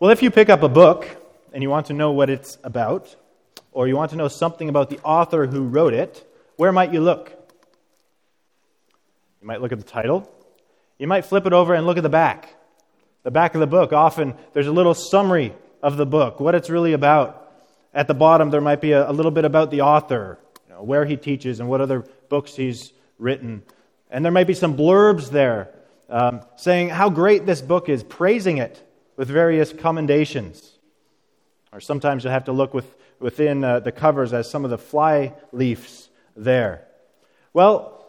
Well, if you pick up a book and you want to know what it's about, or you want to know something about the author who wrote it, where might you look? You might look at the title. You might flip it over and look at the back. The back of the book, often there's a little summary of the book, what it's really about. At the bottom, there might be a little bit about the author, where he teaches and what other books he's written. And there might be some blurbs there saying how great this book is, praising it with various commendations. Or sometimes you'll have to look within the covers as some of the fly leaves there. Well,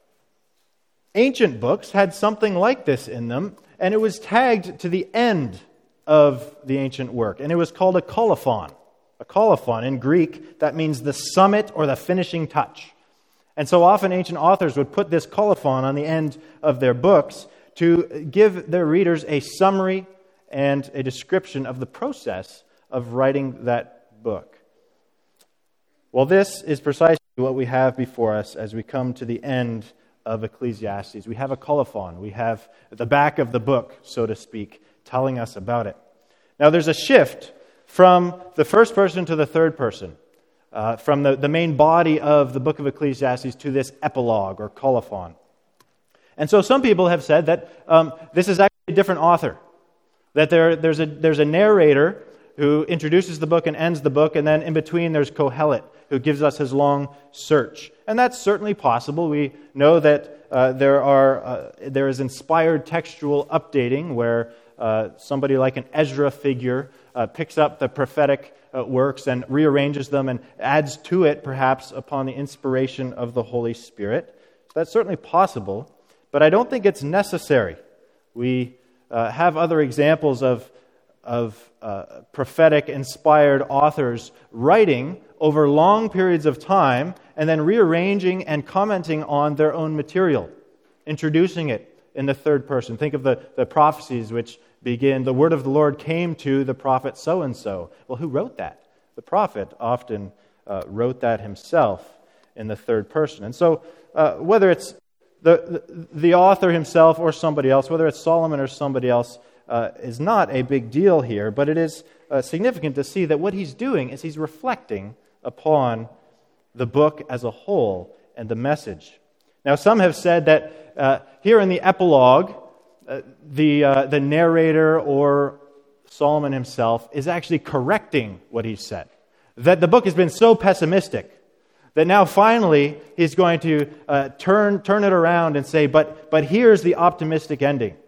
ancient books had something like this in them, and it was tagged to the end of the ancient work, and it was called a colophon. A colophon, in Greek, that means the summit or the finishing touch. And so often ancient authors would put this colophon on the end of their books to give their readers a summary and a description of the process of writing that book. Well, this is precisely what we have before us as we come to the end of Ecclesiastes. We have a colophon. We have the back of the book, so to speak, telling us about it. Now, there's a shift from the first person to the third person, from the main body of the book of Ecclesiastes to this epilogue or colophon. And so some people have said that this is actually a different author, that there's a narrator who introduces the book and ends the book, and then in between there's Kohelet, who gives us his long search. And that's certainly possible. We know that there is inspired textual updating where somebody like an Ezra figure picks up the prophetic works and rearranges them and adds to it, perhaps, upon the inspiration of the Holy Spirit. So that's certainly possible, but I don't think it's necessary. We have other examples of prophetic inspired authors writing over long periods of time and then rearranging and commenting on their own material, introducing it in the third person. Think of the prophecies which begin, the word of the Lord came to the prophet so-and-so. Well, who wrote that? The prophet often wrote that himself in the third person. And so whether it's the author himself or somebody else, whether it's Solomon or somebody else, is not a big deal here, but it is significant to see that what he's doing is he's reflecting upon the book as a whole and the message. Now, some have said that here in the epilogue, the narrator or Solomon himself is actually correcting what he said. That the book has been so pessimistic that now finally he's going to turn it around and say, but here's the optimistic ending.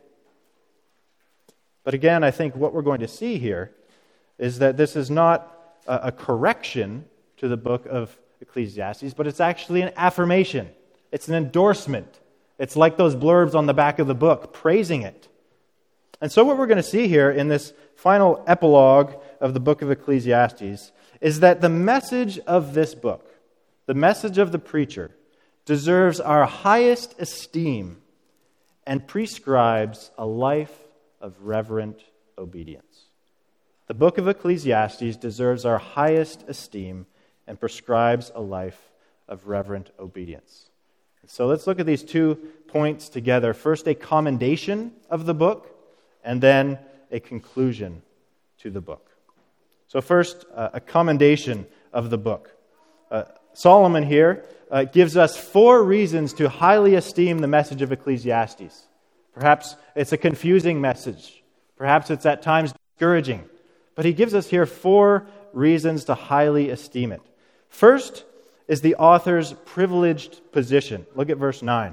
But again, I think what we're going to see here is that this is not a correction to the book of Ecclesiastes, but it's actually an affirmation. It's an endorsement. It's like those blurbs on the back of the book, praising it. And so what we're going to see here in this final epilogue of the book of Ecclesiastes is that the message of this book, the message of the preacher, deserves our highest esteem and prescribes a life of reverent obedience. The book of Ecclesiastes deserves our highest esteem and prescribes a life of reverent obedience. So let's look at these 2 points together. First, a commendation of the book, and then a conclusion to the book. So first, a commendation of the book. Solomon here gives us 4 reasons to highly esteem the message of Ecclesiastes. Perhaps it's a confusing message. Perhaps it's at times discouraging. But he gives us here 4 reasons to highly esteem it. First is the author's privileged position. Look at verse 9.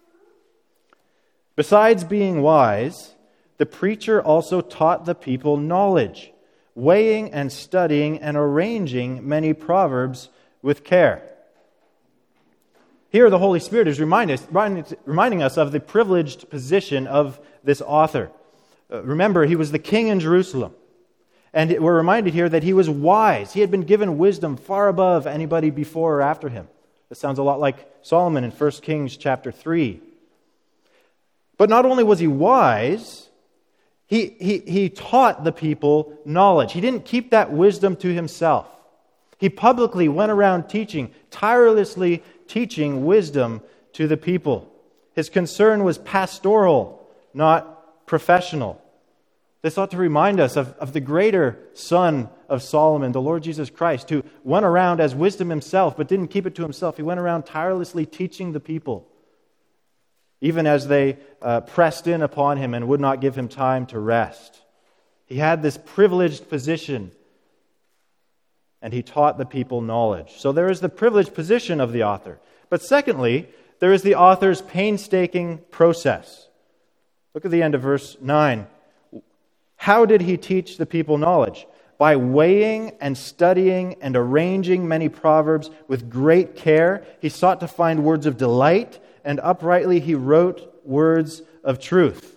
Besides being wise, the preacher also taught the people knowledge, weighing and studying and arranging many proverbs with care. Here the Holy Spirit is reminding us of the privileged position of this author. Remember, he was the king in Jerusalem. And we're reminded here that he was wise. He had been given wisdom far above anybody before or after him. This sounds a lot like Solomon in 1 Kings chapter 3. But not only was he wise, he taught the people knowledge. He didn't keep that wisdom to himself. He publicly went around tirelessly teaching wisdom to the people. His concern was pastoral, not professional. This ought to remind us of the greater Son of Solomon, the Lord Jesus Christ, who went around as wisdom himself, but didn't keep it to himself. He went around tirelessly teaching the people, even as they pressed in upon him and would not give him time to rest. He had this privileged position, and he taught the people knowledge. So there is the privileged position of the author. But secondly, there is the author's painstaking process. Look at the end of verse 9. How did he teach the people knowledge? By weighing and studying and arranging many proverbs with great care, he sought to find words of delight, and uprightly he wrote words of truth.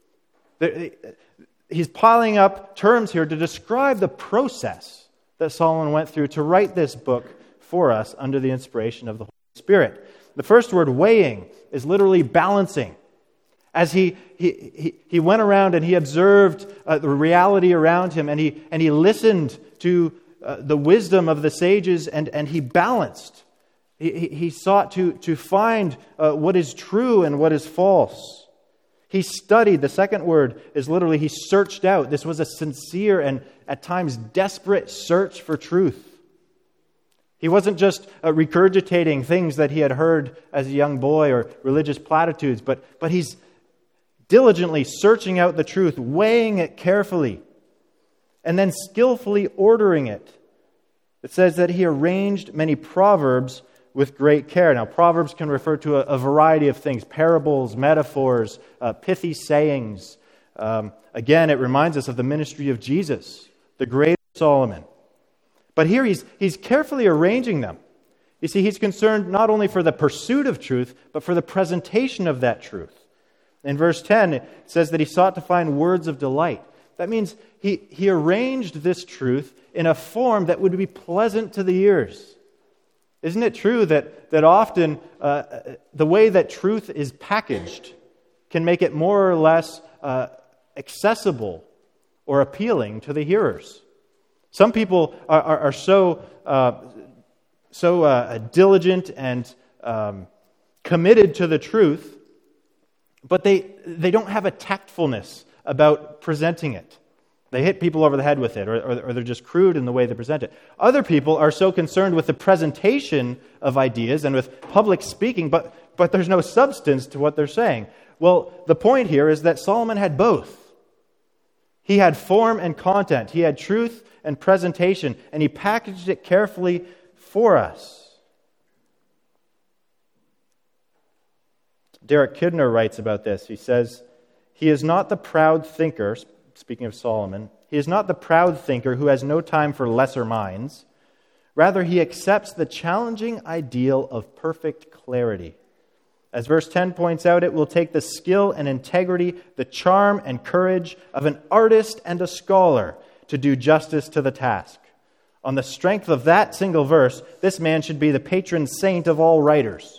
He's piling up terms here to describe the process that Solomon went through to write this book for us under the inspiration of the Holy Spirit. The first word, weighing, is literally balancing. As he went around and he observed the reality around him, and he listened to the wisdom of the sages, and he balanced. He sought to find what is true and what is false. He studied. The second word is literally he searched out. This was a sincere and at times desperate search for truth. He wasn't just regurgitating things that he had heard as a young boy or religious platitudes, but he's diligently searching out the truth, weighing it carefully, and then skillfully ordering it. It says that he arranged many proverbs with great care. Now, proverbs can refer to a variety of things: parables, metaphors, pithy sayings. Again, it reminds us of the ministry of Jesus, the great Solomon. But here he's carefully arranging them. You see, he's concerned not only for the pursuit of truth, but for the presentation of that truth. In verse 10, it says that he sought to find words of delight. That means he arranged this truth in a form that would be pleasant to the ears. Isn't it true that often the way that truth is packaged can make it more or less accessible or appealing to the hearers? Some people are so diligent and committed to the truth, but they don't have a tactfulness about presenting it. They hit people over the head with it, or they're just crude in the way they present it. Other people are so concerned with the presentation of ideas and with public speaking, but there's no substance to what they're saying. Well, the point here is that Solomon had both. He had form and content. He had truth and presentation, and he packaged it carefully for us. Derek Kidner writes about this. He says, "He is not the proud thinker," speaking of Solomon, "he is not the proud thinker who has no time for lesser minds. Rather, he accepts the challenging ideal of perfect clarity. As verse 10 points out, it will take the skill and integrity, the charm and courage of an artist and a scholar to do justice to the task. On the strength of that single verse, this man should be the patron saint of all writers."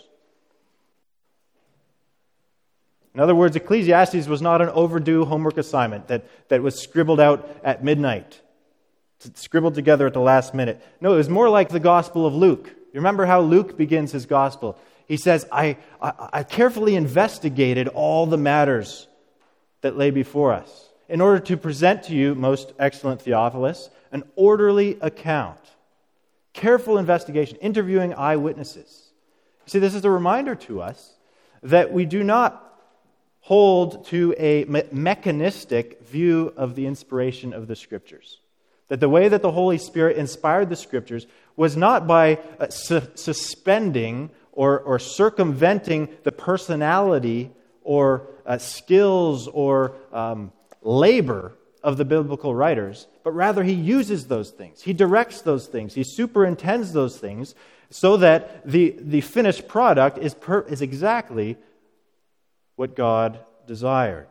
In other words, Ecclesiastes was not an overdue homework assignment that was scribbled out at midnight, scribbled together at the last minute. No, it was more like the Gospel of Luke. You remember how Luke begins his Gospel? He says, I carefully investigated all the matters that lay before us in order to present to you, most excellent Theophilus, an orderly account. Careful investigation, interviewing eyewitnesses. See, this is a reminder to us that we do not hold to a mechanistic view of the inspiration of the Scriptures. That the way that the Holy Spirit inspired the Scriptures was not by suspending or circumventing the personality or skills or labor of the biblical writers, but rather he uses those things. He directs those things. He superintends those things so that the finished product is exactly what God desired.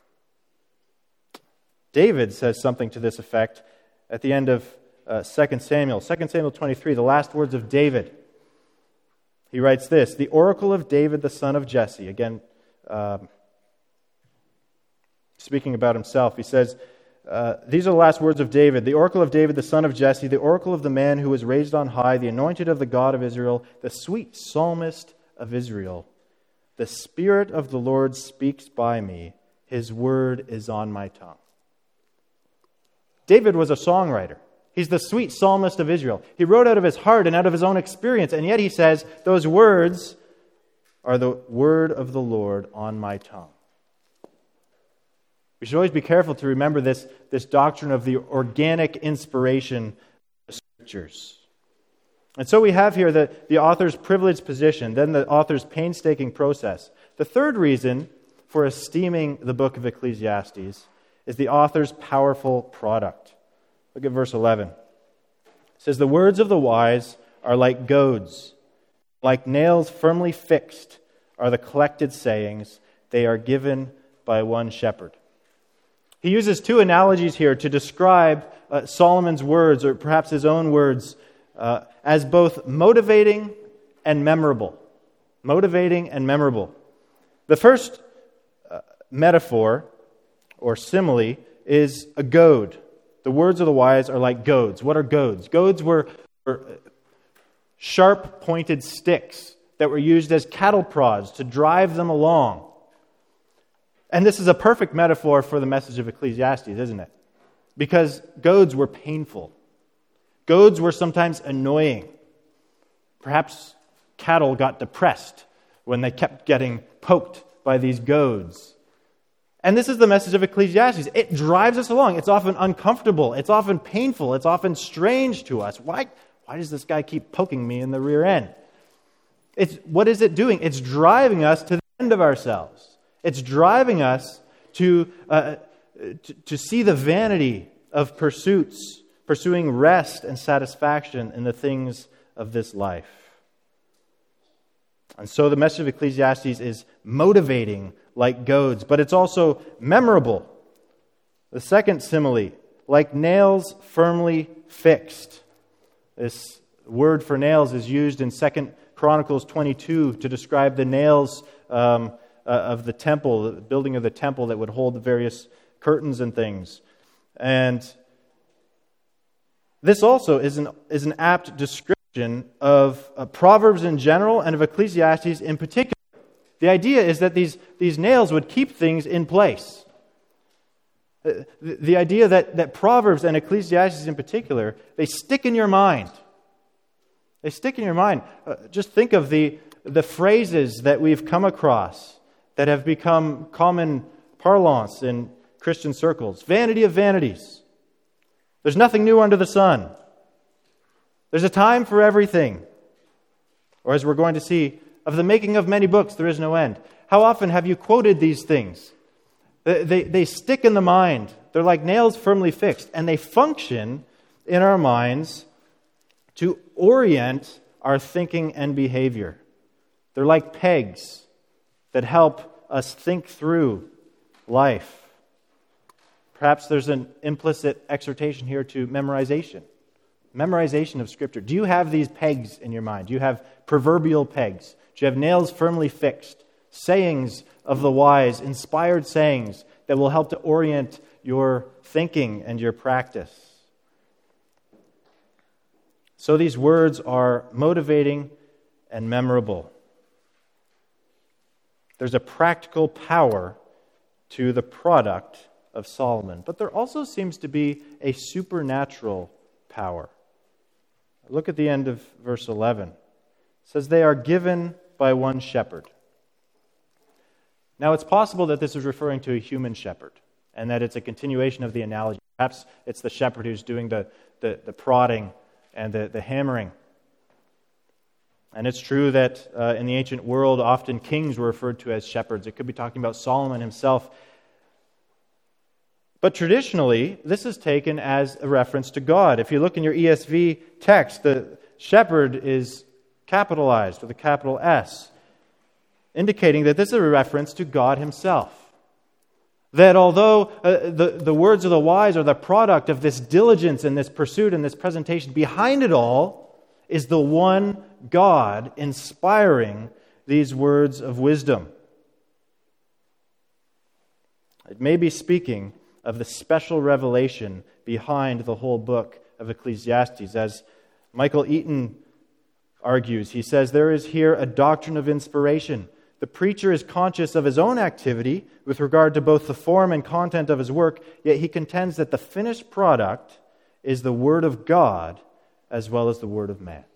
David says something to this effect at the end of 2 Samuel. 2 Samuel 23, the last words of David. He writes this, "The oracle of David, the son of Jesse." Again, speaking about himself, he says, these are the last words of David. "The oracle of David, the son of Jesse, the oracle of the man who was raised on high, the anointed of the God of Israel, the sweet psalmist of Israel. The Spirit of the Lord speaks by me. His word is on my tongue." David was a songwriter. He's the sweet psalmist of Israel. He wrote out of his heart and out of his own experience, and yet he says, those words are the word of the Lord on my tongue. We should always be careful to remember this doctrine of the organic inspiration of the Scriptures. And so we have here the author's privileged position, then the author's painstaking process. The third reason for esteeming the book of Ecclesiastes is the author's powerful product. Look at verse 11. It says, the words of the wise are like goads, like nails firmly fixed are the collected sayings. They are given by one shepherd. He uses two analogies here to describe Solomon's words, or perhaps his own words, as both motivating and memorable. Motivating and memorable. The first metaphor, or simile, is a goad. The words of the wise are like goads. What are goads? Goads were sharp-pointed sticks that were used as cattle prods to drive them along. And this is a perfect metaphor for the message of Ecclesiastes, isn't it? Because goads were painful. Goads were sometimes annoying. Perhaps cattle got depressed when they kept getting poked by these goads. And this is the message of Ecclesiastes. It drives us along. It's often uncomfortable. It's often painful. It's often strange to us. Why does this guy keep poking me in the rear end? What is it doing? It's driving us to the end of ourselves. It's driving us to see the vanity of pursuing rest and satisfaction in the things of this life. And so the message of Ecclesiastes is motivating like goads, but it's also memorable. The second simile, like nails firmly fixed. This word for nails is used in 2 Chronicles 22 to describe the nails of the temple, the building of the temple that would hold the various curtains and things. And this also is an apt description of Proverbs in general and of Ecclesiastes in particular. The idea is that these nails would keep things in place. The idea that Proverbs and Ecclesiastes in particular, they stick in your mind. They stick in your mind. Just think of the phrases that we've come across that have become common parlance in Christian circles. Vanity of vanities. There's nothing new under the sun. There's a time for everything. Or as we're going to see, of the making of many books, there is no end. How often have you quoted these things? They stick in the mind. They're like nails firmly fixed, and they function in our minds to orient our thinking and behavior. They're like pegs that help us think through life. Perhaps there's an implicit exhortation here to memorization. Memorization of Scripture. Do you have these pegs in your mind? Do you have proverbial pegs? Do you have nails firmly fixed? Sayings of the wise, inspired sayings that will help to orient your thinking and your practice. So these words are motivating and memorable. There's a practical power to the product of Solomon, but there also seems to be a supernatural power. Look at the end of verse 11. It says, they are given by one shepherd. Now, it's possible that this is referring to a human shepherd, and that it's a continuation of the analogy. Perhaps it's the shepherd who's doing the prodding and the hammering. And it's true that in the ancient world, often kings were referred to as shepherds. It could be talking about Solomon himself. But traditionally, this is taken as a reference to God. If you look in your ESV text, the shepherd is capitalized with a capital S, indicating that this is a reference to God himself. That although the words of the wise are the product of this diligence and this pursuit and this presentation, behind it all is the one God inspiring these words of wisdom. It may be speaking of the special revelation behind the whole book of Ecclesiastes. As Michael Eaton argues, he says, there is here a doctrine of inspiration. The preacher is conscious of his own activity with regard to both the form and content of his work, yet he contends that the finished product is the Word of God as well as the Word of man.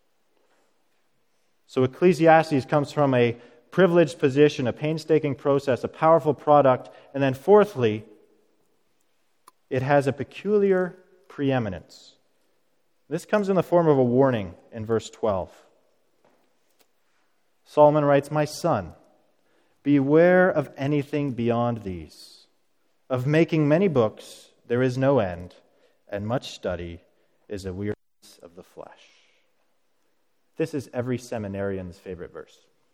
So Ecclesiastes comes from a privileged position, a painstaking process, a powerful product, and then fourthly, it has a peculiar preeminence. This comes in the form of a warning in verse 12. Solomon writes, "My son, beware of anything beyond these. Of making many books there is no end, and much study is a weariness of the flesh." This is every seminarian's favorite verse.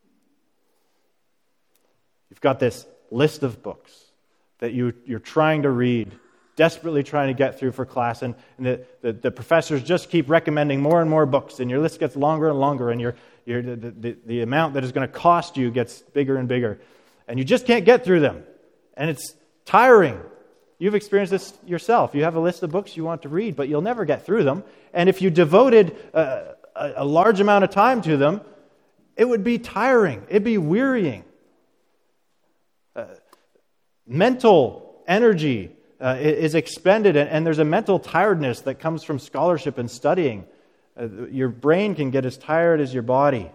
You've got this list of books that you're trying to read, desperately trying to get through for class, and the professors just keep recommending more and more books, and your list gets longer and longer, and the amount that is going to cost you gets bigger and bigger, and you just can't get through them, and it's tiring. You've experienced this yourself. You have a list of books you want to read, but you'll never get through them, and if you devoted a large amount of time to them, it would be tiring. It'd be wearying. Mental energy is expended, and there's a mental tiredness that comes from scholarship and studying. Your brain can get as tired as your body.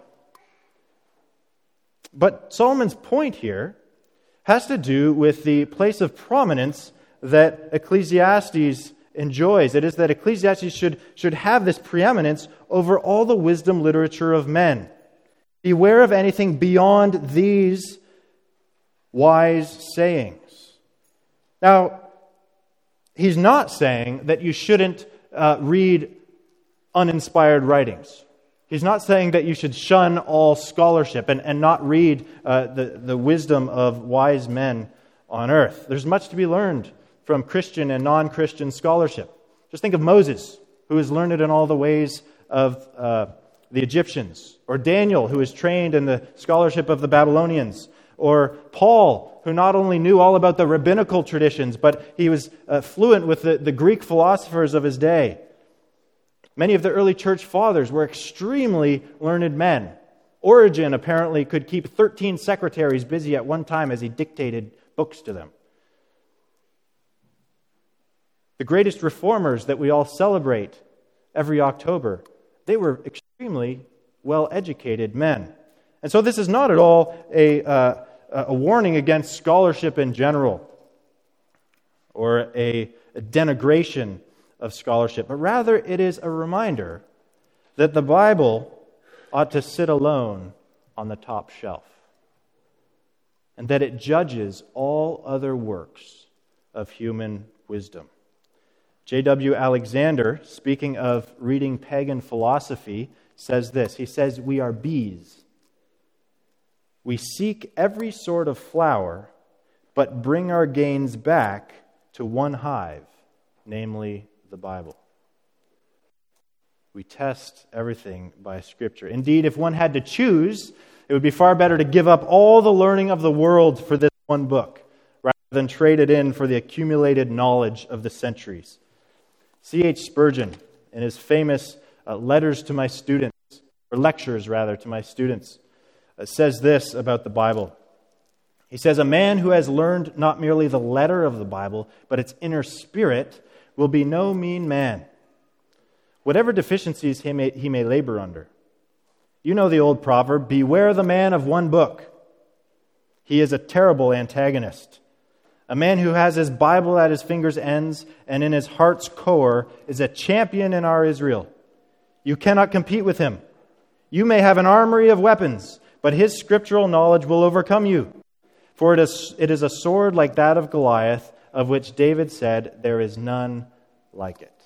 But Solomon's point here has to do with the place of prominence that Ecclesiastes enjoys. It is that Ecclesiastes should have this preeminence over all the wisdom literature of men. Beware of anything beyond these wise sayings. Now, he's not saying that you shouldn't read uninspired writings. He's not saying that you should shun all scholarship and not read the wisdom of wise men on earth. There's much to be learned from Christian and non-Christian scholarship. Just think of Moses, who is learned in all the ways of the Egyptians, or Daniel, who is trained in the scholarship of the Babylonians, or Paul, who not only knew all about the rabbinical traditions, but he was fluent with the Greek philosophers of his day. Many of the early church fathers were extremely learned men. Origen apparently could keep 13 secretaries busy at one time as he dictated books to them. The greatest reformers that we all celebrate every October, they were extremely well-educated men. And so this is not at all a warning against scholarship in general, or a denigration of scholarship, but rather it is a reminder that the Bible ought to sit alone on the top shelf, and that it judges all other works of human wisdom. J.W. Alexander, speaking of reading pagan philosophy, says this. He says, "We are bees. We seek every sort of flower, but bring our gains back to one hive, namely the Bible." We test everything by Scripture. Indeed, if one had to choose, it would be far better to give up all the learning of the world for this one book, rather than trade it in for the accumulated knowledge of the centuries. C.H. Spurgeon, in his famous letters to my students, or lectures rather, to my students, says this about the Bible. He says, "A man who has learned not merely the letter of the Bible, but its inner spirit, will be no mean man, whatever deficiencies he may labor under. You know the old proverb, 'Beware the man of one book.' He is a terrible antagonist. A man who has his Bible at his fingers' ends and in his heart's core is a champion in our Israel. You cannot compete with him. You may have an armory of weapons, but his scriptural knowledge will overcome you. For it is a sword like that of Goliath, of which David said, 'There is none like it.'"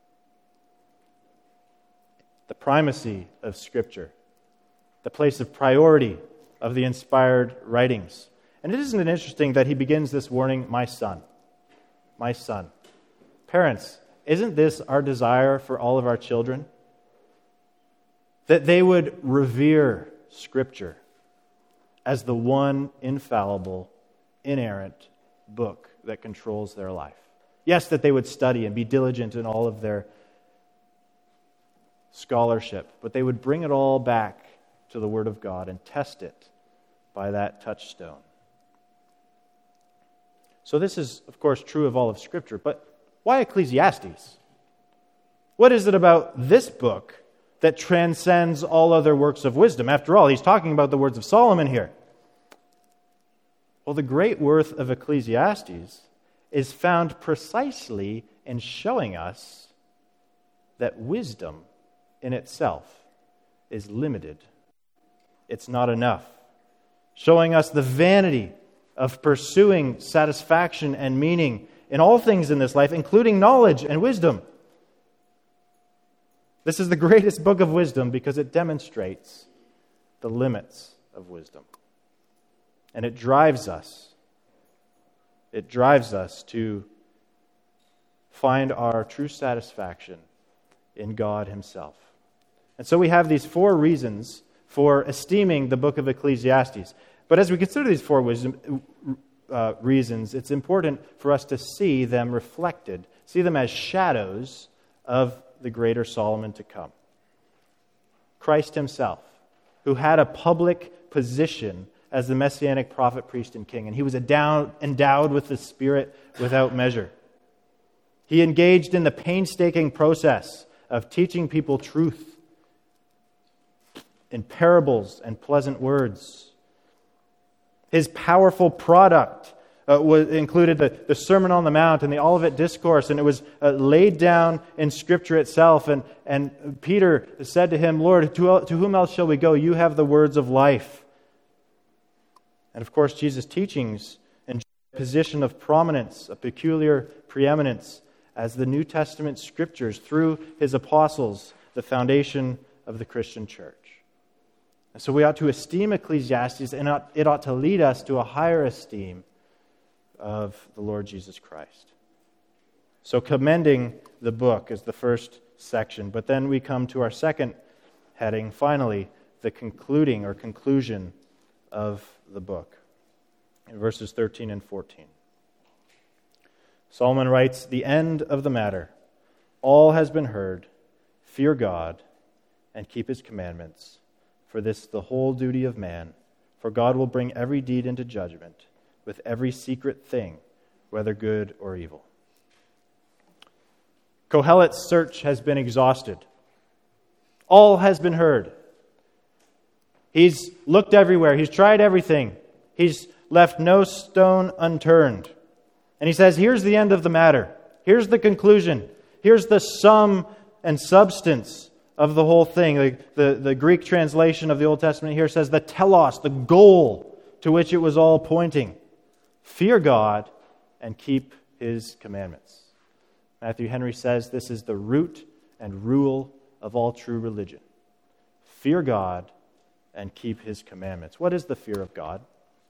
The primacy of Scripture, the place of priority of the inspired writings. And isn't it interesting that he begins this warning, "My son, my son." Parents, isn't this our desire for all of our children? That they would revere Scripture as the one infallible, inerrant book that controls their life. Yes, that they would study and be diligent in all of their scholarship, but they would bring it all back to the Word of God and test it by that touchstone. So this is, of course, true of all of Scripture, but why Ecclesiastes? What is it about this book that transcends all other works of wisdom? After all, he's talking about the words of Solomon here. Well, the great worth of Ecclesiastes is found precisely in showing us that wisdom in itself is limited. It's not enough. Showing us the vanity of pursuing satisfaction and meaning in all things in this life, including knowledge and wisdom. This is the greatest book of wisdom because it demonstrates the limits of wisdom. And it drives us to find our true satisfaction in God Himself. And so we have these 4 reasons for esteeming the book of Ecclesiastes. But as we consider these 4 reasons, it's important for us to see them reflected, see them as shadows of the greater Solomon to come. Christ Himself, who had a public position as the Messianic prophet, priest, and king, and He was endowed with the Spirit without measure. He engaged in the painstaking process of teaching people truth in parables and pleasant words. His powerful product included the Sermon on the Mount and the Olivet Discourse, and it was laid down in Scripture itself. And Peter said to Him, "Lord, to whom else shall we go? You have the words of life." And of course, Jesus' teachings enjoy a position of prominence, a peculiar preeminence, as the New Testament Scriptures, through His apostles, the foundation of the Christian church. And so we ought to esteem Ecclesiastes, and it ought to lead us to a higher esteem of the Lord Jesus Christ. So commending the book is the first section, but then we come to our second heading, finally, the conclusion of the book, in verses 13 and 14. Solomon writes, "The end of the matter, all has been heard. Fear God and keep His commandments, for this is the whole duty of man. For God will bring every deed into judgment with every secret thing, whether good or evil." Kohelet's search has been exhausted. All has been heard. He's looked everywhere. He's tried everything. He's left no stone unturned. And he says, here's the end of the matter. Here's the conclusion. Here's the sum and substance of the whole thing. The Greek translation of the Old Testament here says the telos, the goal to which it was all pointing. Fear God and keep His commandments. Matthew Henry says this is the root and rule of all true religion. Fear God and keep His commandments. What is the fear of God?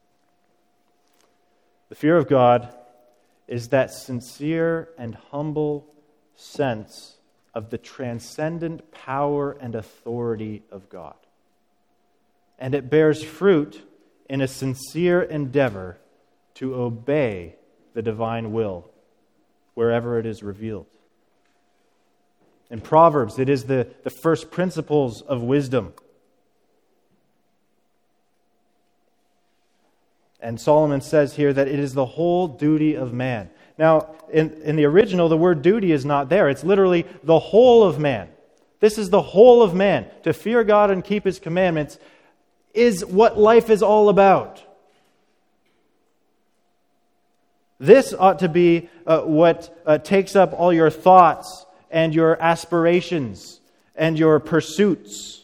The fear of God is that sincere and humble sense of the transcendent power and authority of God. And it bears fruit in a sincere endeavor to obey the divine will wherever it is revealed. In Proverbs, it is the first principles of wisdom. And Solomon says here that it is the whole duty of man. Now, in the original, the word duty is not there. It's literally the whole of man. This is the whole of man. To fear God and keep His commandments is what life is all about. This ought to be what takes up all your thoughts and your aspirations and your pursuits.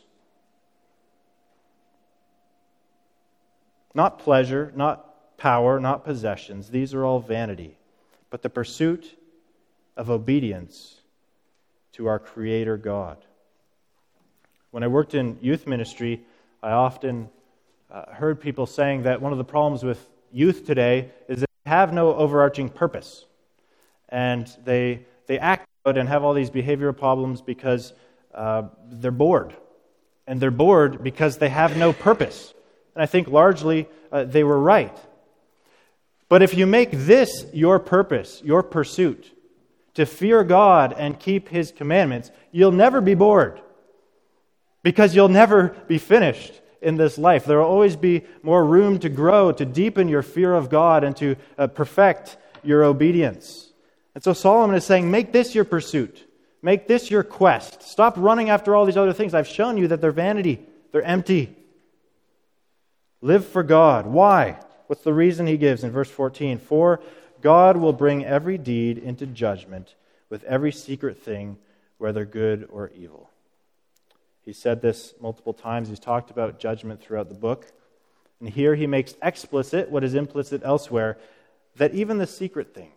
Not pleasure, not power, not possessions. These are all vanity. But the pursuit of obedience to our Creator God. When I worked in youth ministry, I often heard people saying that one of the problems with youth today is that they have no overarching purpose. And they act out and have all these behavioral problems because they're bored. And they're bored because they have no purpose. And I think largely they were right. But if you make this your purpose, your pursuit, to fear God and keep His commandments, you'll never be bored. Because you'll never be finished in this life. There will always be more room to grow, to deepen your fear of God, and to perfect your obedience. And so Solomon is saying, make this your pursuit. Make this your quest. Stop running after all these other things. I've shown you that they're vanity. They're empty. Live for God. Why? What's the reason he gives in verse 14? For God will bring every deed into judgment with every secret thing, whether good or evil. He said this multiple times. He's talked about judgment throughout the book. And here he makes explicit what is implicit elsewhere, that even the secret things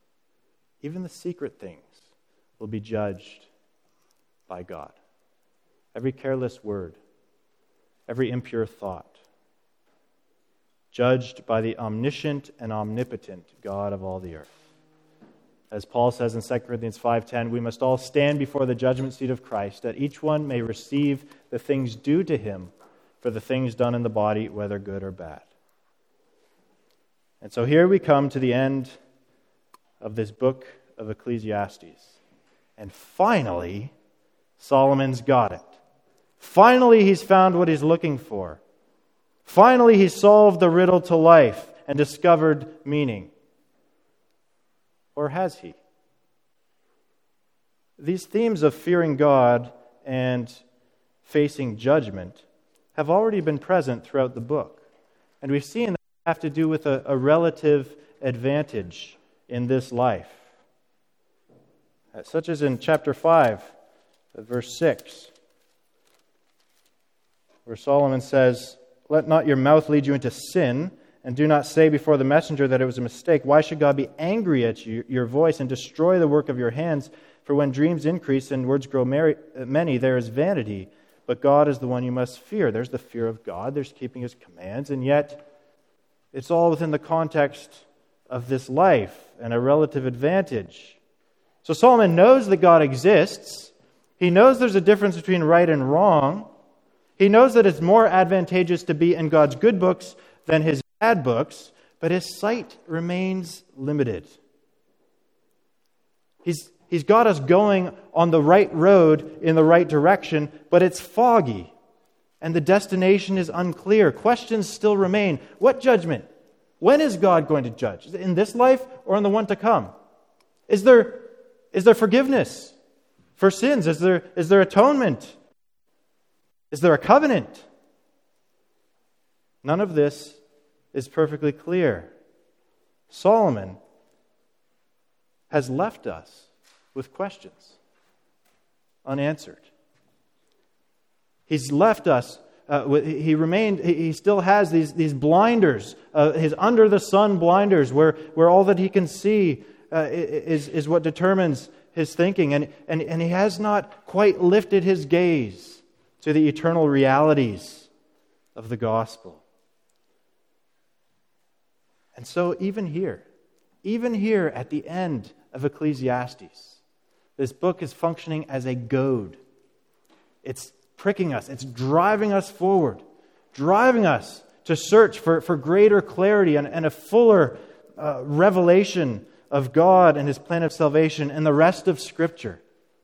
will be judged by God. Every careless word, every impure thought, judged by the omniscient and omnipotent God of all the earth. As Paul says in 2 Corinthians 5:10, we must all stand before the judgment seat of Christ, that each one may receive the things due to him for the things done in the body, whether good or bad. And so here we come to the end of this book of Ecclesiastes. And finally, Solomon's got it. Finally, he's found what he's looking for. Finally, he solved the riddle to life and discovered meaning. Or has he? These themes of fearing God and facing judgment have already been present throughout the book. And we've seen that they have to do with a relative advantage in this life. Such as in chapter 5, verse 6, where Solomon says, let not your mouth lead you into sin, and do not say before the messenger that it was a mistake. Why should God be angry at you, your voice, and destroy the work of your hands? For when dreams increase and words grow many, there is vanity. But God is the one you must fear. There's the fear of God. There's keeping his commands. And yet, it's all within the context of this life and a relative advantage. So Solomon knows that God exists. He knows there's a difference between right and wrong. He knows that it's more advantageous to be in God's good books than his bad books, but his sight remains limited. He's got us going on the right road in the right direction, but it's foggy, and the destination is unclear. Questions still remain. What judgment? When is God going to judge? Is it in this life or in the one to come? Is there forgiveness for sins? Is there atonement? Is there a covenant? None of this is perfectly clear. Solomon has left us with questions unanswered. He's left us. He still has these blinders, his under the sun blinders, where all that he can see is what determines his thinking, and he has not quite lifted his gaze to the eternal realities of the gospel. And so even here at the end of Ecclesiastes, this book is functioning as a goad. It's pricking us. It's driving us forward, driving us to search for greater clarity and a fuller revelation of God and his plan of salvation and the rest of Scripture.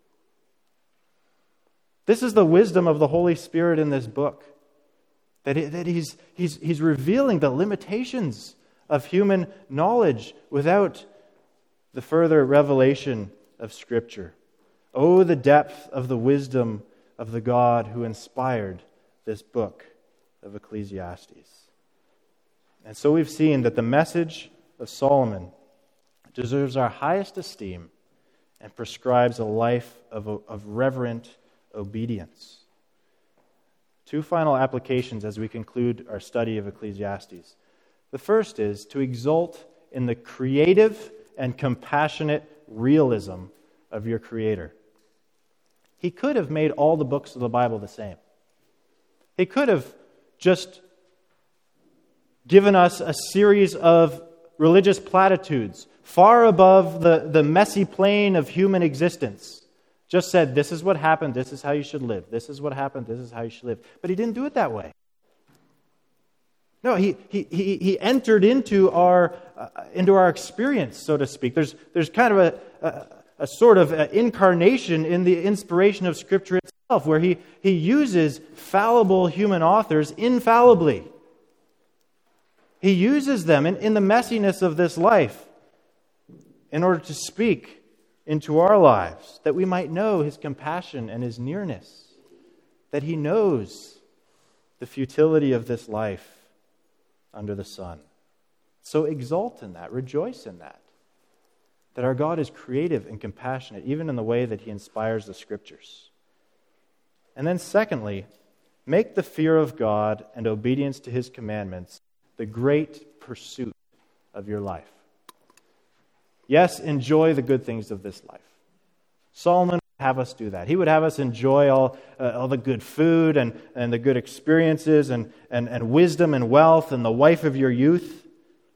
This is the wisdom of the Holy Spirit in this book, that he's revealing the limitations of human knowledge without the further revelation of Scripture. Oh, the depth of the wisdom of the God who inspired this book of Ecclesiastes. And so we've seen that the message of Solomon deserves our highest esteem and prescribes a life of reverent obedience. Two final applications as we conclude our study of Ecclesiastes. The first is to exult in the creative and compassionate realism of your Creator. He could have made all the books of the Bible the same. He could have just given us a series of religious platitudes far above the messy plane of human existence. Just said, this is what happened, this is how you should live. This is what happened, this is how you should live. But he didn't do it that way. No, he entered into our experience, so to speak. There's kind of a sort of incarnation in the inspiration of Scripture itself. where he uses fallible human authors infallibly. He uses them in the messiness of this life in order to speak into our lives, that we might know His compassion and His nearness, that He knows the futility of this life under the sun. So exult in that, rejoice in that our God is creative and compassionate, even in the way that He inspires the Scriptures. And then secondly, make the fear of God and obedience to His commandments the great pursuit of your life. Yes, enjoy the good things of this life. Solomon would have us do that. He would have us enjoy all the good food and the good experiences and wisdom and wealth and the wife of your youth.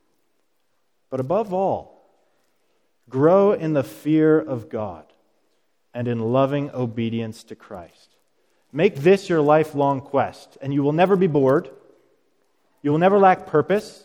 But above all, grow in the fear of God and in loving obedience to Christ. Make this your lifelong quest, and you will never be bored. You will never lack purpose.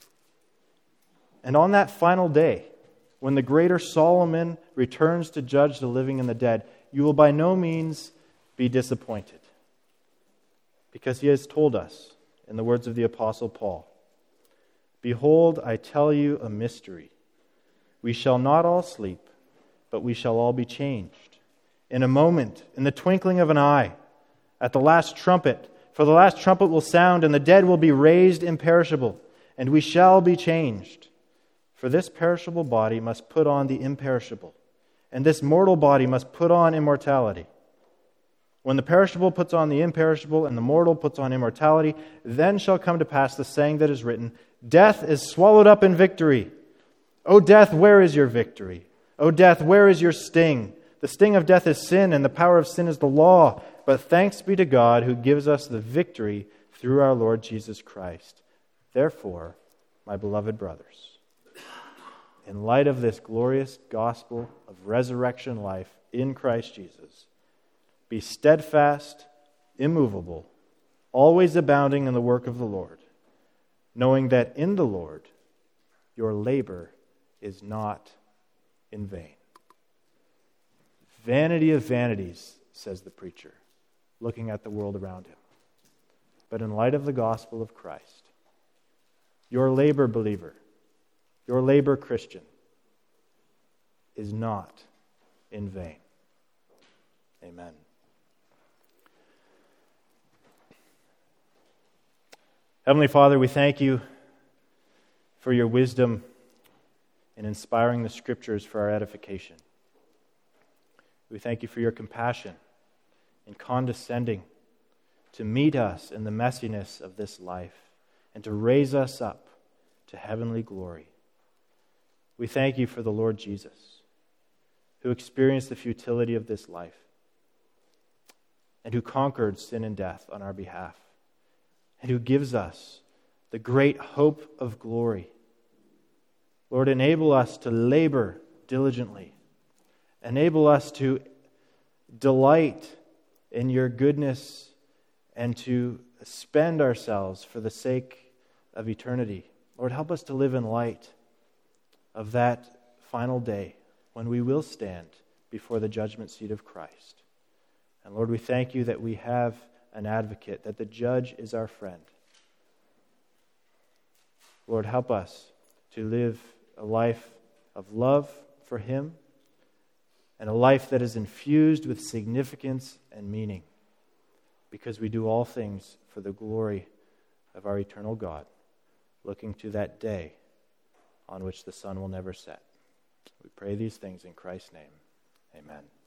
And on that final day, when the greater Solomon returns to judge the living and the dead, you will by no means be disappointed. Because he has told us, in the words of the Apostle Paul, "Behold, I tell you a mystery. We shall not all sleep, but we shall all be changed. In a moment, in the twinkling of an eye, at the last trumpet. For the last trumpet will sound, and the dead will be raised imperishable, and we shall be changed. For this perishable body must put on the imperishable, and this mortal body must put on immortality. When the perishable puts on the imperishable, and the mortal puts on immortality, then shall come to pass the saying that is written, Death is swallowed up in victory. O death, where is your victory? O death, where is your sting? The sting of death is sin, and the power of sin is the law. But thanks be to God who gives us the victory through our Lord Jesus Christ. Therefore, my beloved brothers, in light of this glorious gospel of resurrection life in Christ Jesus, be steadfast, immovable, always abounding in the work of the Lord, knowing that in the Lord your labor is not in vain." Vanity of vanities, says the preacher, looking at the world around him. But in light of the gospel of Christ, your labor, believer, your labor, Christian, is not in vain. Amen. Heavenly Father, we thank you for your wisdom in inspiring the Scriptures for our edification. We thank you for your compassion in condescending to meet us in the messiness of this life and to raise us up to heavenly glory. We thank you for the Lord Jesus, who experienced the futility of this life and who conquered sin and death on our behalf, and who gives us the great hope of glory. Lord, enable us to labor diligently. Enable us to delight in your goodness and to spend ourselves for the sake of eternity. Lord, help us to live in light of that final day when we will stand before the judgment seat of Christ. And Lord, we thank you that we have an advocate, that the judge is our friend. Lord, help us to live a life of love for him and a life that is infused with significance and meaning, because we do all things for the glory of our eternal God, looking to that day on which the sun will never set. We pray these things in Christ's name. Amen.